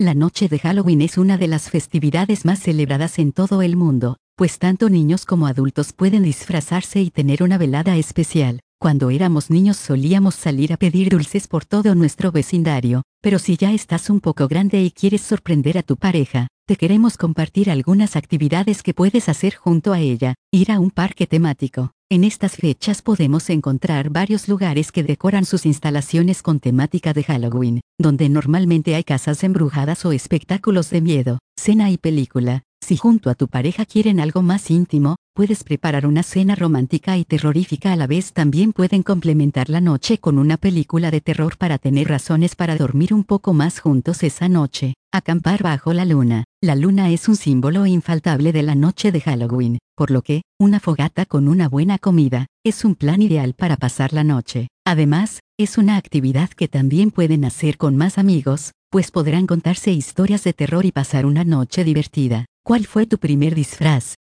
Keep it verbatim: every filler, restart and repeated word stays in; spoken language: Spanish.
La noche de Halloween es una de las festividades más celebradas en todo el mundo, pues tanto niños como adultos pueden disfrazarse y tener una velada especial. Cuando éramos niños solíamos salir a pedir dulces por todo nuestro vecindario, pero si ya estás un poco grande y quieres sorprender a tu pareja, te queremos compartir algunas actividades que puedes hacer junto a ella. Ir a un parque temático. En estas fechas podemos encontrar varios lugares que decoran sus instalaciones con temática de Halloween, donde normalmente hay casas embrujadas o espectáculos de miedo, cena y película. Si junto a tu pareja quieren algo más íntimo, puedes preparar una cena romántica y terrorífica a la vez. También pueden complementar la noche con una película de terror para tener razones para dormir un poco más juntos esa noche. Acampar bajo la luna. La luna es un símbolo infaltable de la noche de Halloween, por lo que, una fogata con una buena comida, es un plan ideal para pasar la noche. Además, es una actividad que también pueden hacer con más amigos, pues podrán contarse historias de terror y pasar una noche divertida. ¿Cuál fue tu primer disfraz?